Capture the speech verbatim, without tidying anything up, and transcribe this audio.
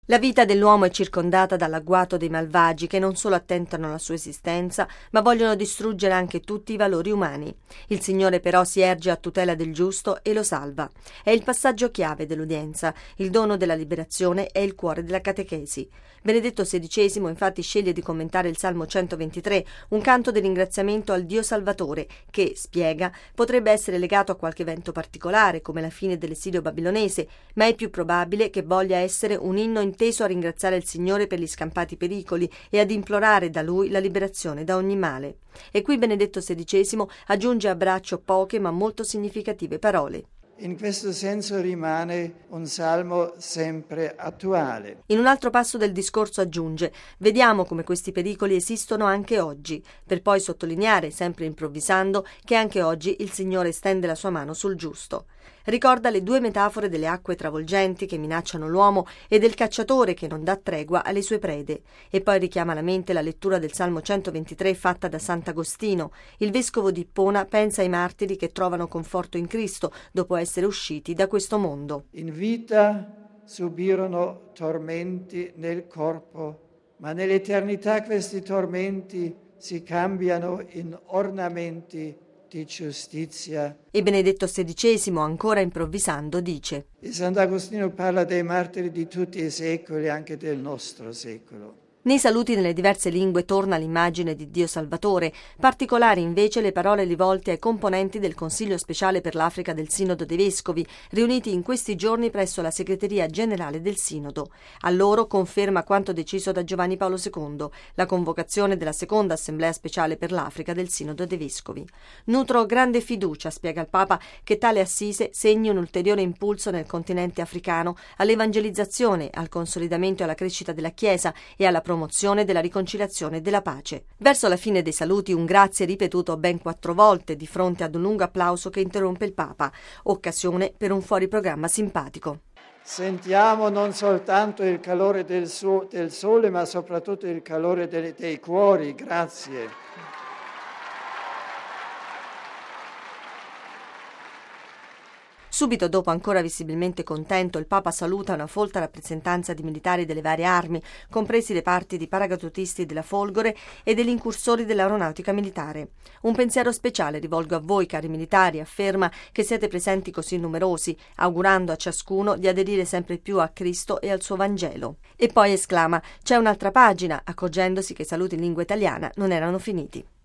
La vita dell'uomo è circondata dall'agguato dei malvagi che non solo attentano alla sua esistenza, ma vogliono distruggere anche tutti i valori umani. Il Signore però si erge a tutela del giusto e lo salva. È il passaggio chiave dell'udienza, il dono della liberazione è il cuore della catechesi. Benedetto sedicesimo infatti sceglie di commentare il Salmo centoventitré, un canto di ringraziamento al Dio Salvatore, che, spiega, potrebbe essere legato a qualche evento particolare, come la fine dell'esilio babilonese, ma è più probabile che voglia essere un inno inteso a ringraziare il Signore per gli scampati pericoli e ad implorare da Lui la liberazione da ogni male. E qui Benedetto sedicesimo aggiunge a braccio poche ma molto significative parole. In questo senso rimane un salmo sempre attuale. In un altro passo del discorso aggiunge: vediamo come questi pericoli esistono anche oggi, per poi sottolineare, sempre improvvisando, che anche oggi il Signore stende la sua mano sul giusto. Ricorda le due metafore delle acque travolgenti che minacciano l'uomo e del cacciatore che non dà tregua alle sue prede, e poi richiama alla mente la lettura del Salmo centoventitré fatta da Sant'Agostino. Il vescovo di Ippona pensa ai martiri che trovano conforto in Cristo dopo essere usciti da questo mondo. In vita subirono tormenti nel corpo, ma nell'eternità questi tormenti si cambiano in ornamenti di giustizia. E Benedetto sedicesimo, ancora improvvisando, dice: E Sant'Agostino parla dei martiri di tutti i secoli, anche del nostro secolo. Nei saluti nelle diverse lingue torna l'immagine di Dio Salvatore, particolari invece le parole rivolte ai componenti del Consiglio speciale per l'Africa del Sinodo dei Vescovi, riuniti in questi giorni presso la segreteria generale del Sinodo. A loro conferma quanto deciso da Giovanni Paolo secondo, la convocazione della seconda Assemblea speciale per l'Africa del Sinodo dei Vescovi. Nutro grande fiducia, spiega il Papa, che tale assise segni un ulteriore impulso nel continente africano all'evangelizzazione, al consolidamento e alla crescita della Chiesa e alla promozione della riconciliazione e della pace. Verso la fine dei saluti un grazie ripetuto ben quattro volte di fronte ad un lungo applauso che interrompe il Papa, occasione per un fuori programma simpatico. Sentiamo non soltanto il calore del, so- del sole, ma soprattutto il calore dei, dei cuori. Grazie. Subito dopo, ancora visibilmente contento, il Papa saluta una folta rappresentanza di militari delle varie armi, compresi i reparti di paracadutisti della Folgore e degli incursori dell'aeronautica militare. Un pensiero speciale rivolgo a voi, cari militari, afferma, che siete presenti così numerosi, augurando a ciascuno di aderire sempre più a Cristo e al suo Vangelo. E poi esclama: c'è un'altra pagina, accorgendosi che i saluti in lingua italiana non erano finiti.